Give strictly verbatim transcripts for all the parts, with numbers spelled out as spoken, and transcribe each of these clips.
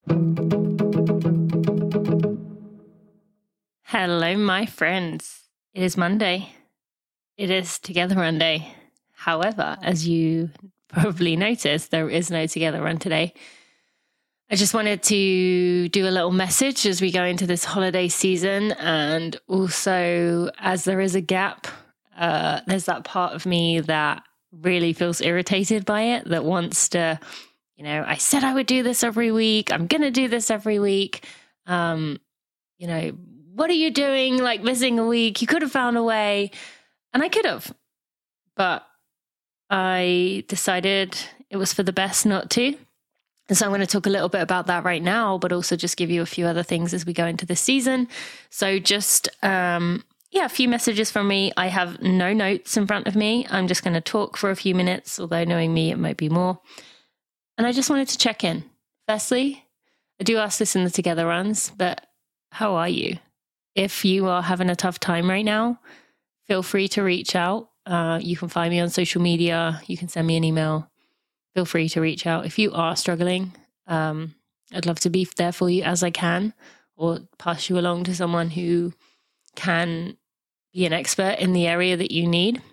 Hello, my friends. It is Monday. It is Together Run Day. However, as you probably noticed, there is no Together Run today. I just wanted to do a little message as we go into this holiday season. And also, as there is a gap, uh, there's that part of me that really feels irritated by it, that wants to, you know, I said I would do this every week. I'm going to do this every week. Um, you know, what are you doing? Like missing a week? You could have found a way. And I could have. But I decided it was for the best not to. And so I'm going to talk a little bit about that right now, but also just give you a few other things as we go into this season. So just, um, yeah, a few messages from me. I have no notes in front of me. I'm just going to talk for a few minutes, although knowing me, it might be more. And I just wanted to check in. Firstly, I do ask this in the Together Runs, but how are you? If you are having a tough time right now, feel free to reach out. Uh, you can find me on social media. You can send me an email. Feel free to reach out. If you are struggling, um, I'd love to be there for you as I can, or pass you along to someone who can be an expert in the area that you need.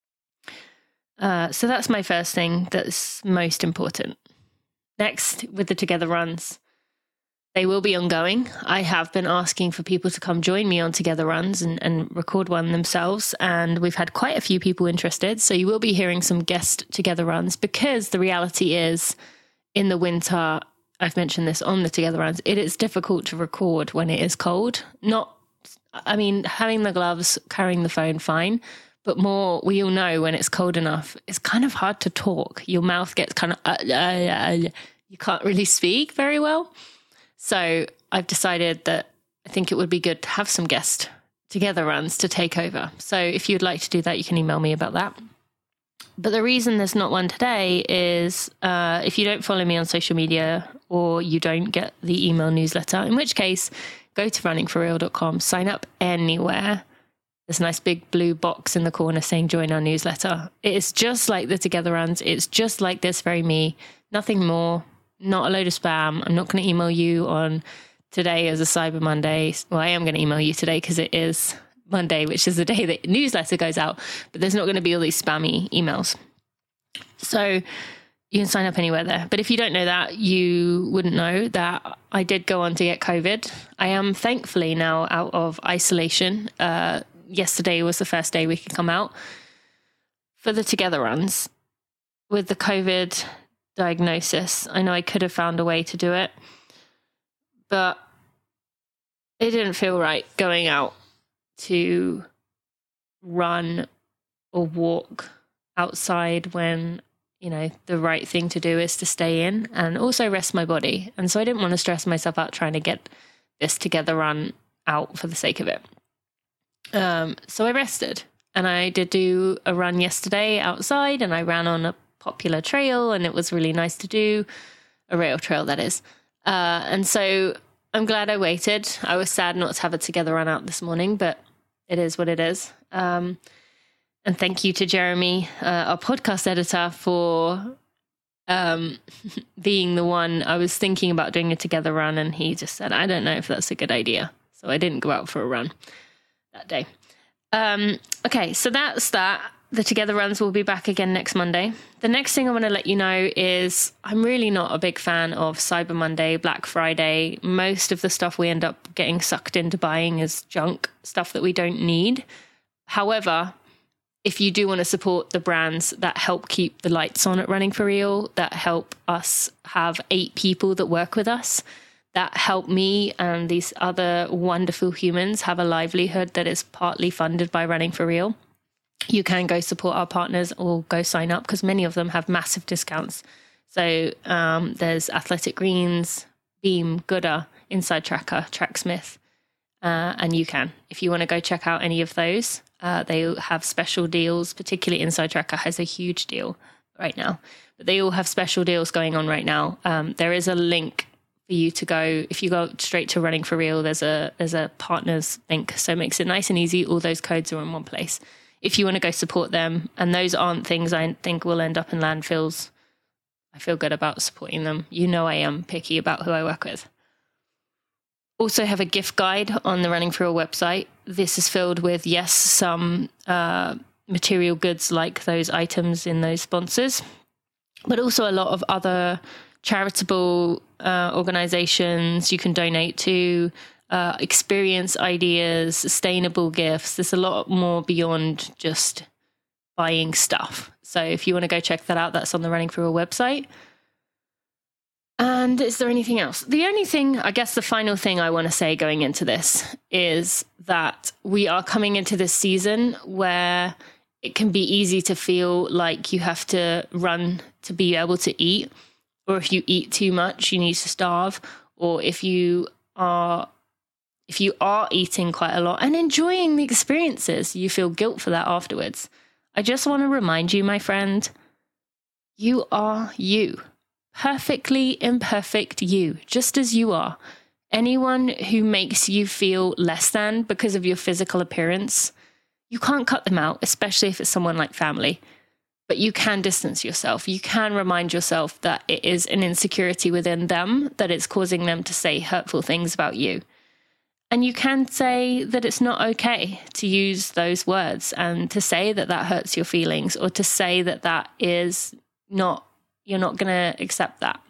Uh, so that's my first thing that's most important. Next, with the Together Runs. They will be ongoing. I have been asking for people to come join me on Together Runs and, and record one themselves. And we've had quite a few people interested. So you will be hearing some guest Together Runs, because the reality is in the winter, I've mentioned this on the Together Runs, it is difficult to record when it is cold. Not, I mean, having the gloves, carrying the phone, fine. But more, we all know when it's cold enough, it's kind of hard to talk. Your mouth gets kind of, uh, uh, uh, you can't really speak very well. So I've decided that I think it would be good to have some guest Together Runs to take over. So if you'd like to do that, you can email me about that. But the reason there's not one today is uh, if you don't follow me on social media or you don't get the email newsletter, in which case go to running for real dot com, sign up anywhere. There's a nice big blue box in the corner saying join our newsletter. It is just like the Together Runs. It's just like this very me, nothing more. Not a load of spam. I'm not going to email you on today as a Cyber Monday. Well, I am going to email you today because it is Monday, which is the day that newsletter goes out. But there's not going to be all these spammy emails. So you can sign up anywhere there. But if you don't know that, you wouldn't know that I did go on to get COVID. I am thankfully now out of isolation. Uh, yesterday was the first day we could come out for the Together Runs with the COVID diagnosis. I know I could have found a way to do it, but it didn't feel right going out to run or walk outside when, you know, the right thing to do is to stay in and also rest my body. And so I didn't want to stress myself out trying to get this Together Run out for the sake of it. Um, so I rested, and I did do a run yesterday outside, and I ran on a popular trail, and it was really nice to do, a rail trail that is. Uh, and so I'm glad I waited. I was sad not to have a Together Run out this morning, but it is what it is. Um, and thank you to Jeremy, uh, our podcast editor, for um, being the one. I was thinking about doing a Together Run, and he just said, I don't know if that's a good idea. So I didn't go out for a run that day. Um, okay, so that's that. The Together Runs will be back again next Monday. The next thing I want to let you know is I'm really not a big fan of Cyber Monday, Black Friday. Most of the stuff we end up getting sucked into buying is junk, stuff that we don't need. However, if you do want to support the brands that help keep the lights on at Running for Real, that help us have eight people that work with us, that help me and these other wonderful humans have a livelihood that is partly funded by Running for Real, you can go support our partners or go sign up, because many of them have massive discounts. So um, there's Athletic Greens, Beam, Gooder, Inside Tracker, Tracksmith, uh, and you can. If you want to go check out any of those, uh, they have special deals, particularly Inside Tracker has a huge deal right now. But they all have special deals going on right now. Um, there is a link for you to go. If you go straight to Running for Real, there's a there's a partners link. So it makes it nice and easy. All those codes are in one place if you want to go support them. And those aren't things I think will end up in landfills. I feel good about supporting them. You know, I am picky about who I work with. Also have a gift guide on the Running For Real website. This is filled with, yes, some uh, material goods like those items in those sponsors, but also a lot of other charitable uh, organizations you can donate to, uh, experience ideas, sustainable gifts. There's a lot more beyond just buying stuff. So if you want to go check that out, that's on the Running For Real website. And is there anything else? The only thing, I guess the final thing I want to say going into this is that we are coming into this season where it can be easy to feel like you have to run to be able to eat, or if you eat too much, you need to starve, or if you are if you are eating quite a lot and enjoying the experiences, you feel guilt for that afterwards. I just want to remind you, my friend, you are you. Perfectly imperfect you, just as you are. Anyone who makes you feel less than because of your physical appearance, you can't cut them out, especially if it's someone like family. But you can distance yourself. You can remind yourself that it is an insecurity within them that it's causing them to say hurtful things about you. And you can say that it's not okay to use those words and to say that that hurts your feelings, or to say that that is not, you're not going to accept that.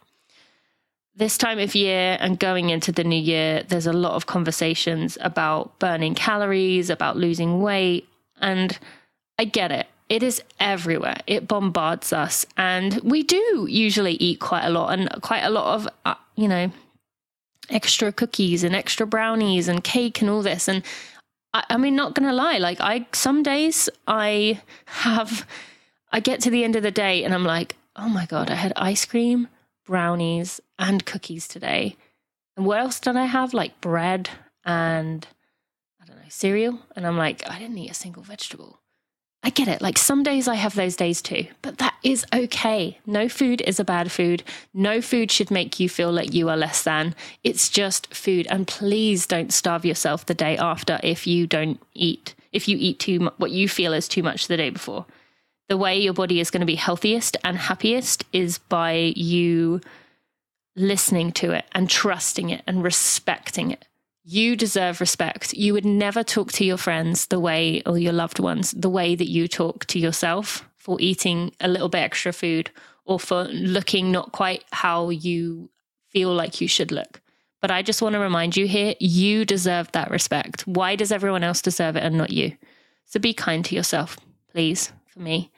This time of year and going into the new year, there's a lot of conversations about burning calories, about losing weight. And I get it. It is everywhere. It bombards us. And we do usually eat quite a lot, and quite a lot of, uh, you know, extra cookies and extra brownies and cake and all this. And I, I mean, not going to lie, like I, some days I have, I get to the end of the day and I'm like, oh my God, I had ice cream, brownies and cookies today. And what else did I have? Like bread and I don't know, cereal. And I'm like, I didn't eat a single vegetable. I get it. Like some days I have those days too, but that is okay. No food is a bad food. No food should make you feel like you are less than. It's just food. And please don't starve yourself the day after if you don't eat, if you eat too much, what you feel is too much the day before. The way your body is going to be healthiest and happiest is by you listening to it and trusting it and respecting it. You deserve respect. You would never talk to your friends the way, or your loved ones, the way that you talk to yourself for eating a little bit extra food, or for looking not quite how you feel like you should look. But I just want to remind you here, you deserve that respect. Why does everyone else deserve it and not you? So be kind to yourself, please, for me.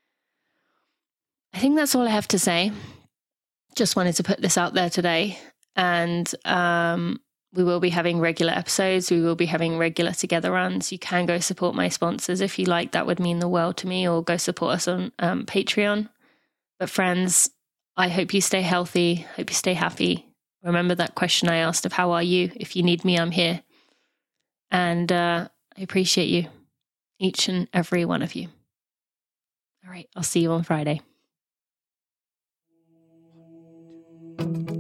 I think that's all I have to say. Just wanted to put this out there today. And um, we will be having regular episodes. We will be having regular together runs. You can go support my sponsors if you like. That would mean the world to me. Or go support us on um, Patreon. But friends, I hope you stay healthy. Hope you stay happy. Remember that question I asked of how are you? If you need me, I'm here. And uh, I appreciate you. Each and every one of you. All right. I'll see you on Friday. Thank you.